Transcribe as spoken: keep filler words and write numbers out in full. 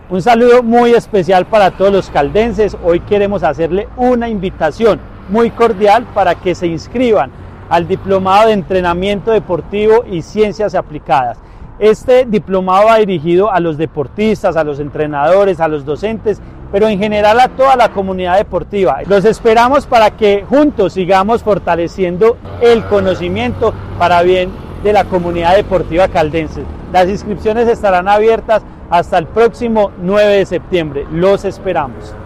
Un saludo muy especial para todos los caldenses. Hoy queremos hacerle una invitación muy cordial para que se inscriban al Diplomado de Entrenamiento Deportivo y Ciencias Aplicadas. Este diplomado va dirigido a los deportistas, a los entrenadores, a los docentes, pero en general a toda la comunidad deportiva. Los esperamos para que juntos sigamos fortaleciendo el conocimiento para bien de la comunidad deportiva caldense. Las inscripciones estarán abiertas hasta el próximo nueve de septiembre. Los esperamos.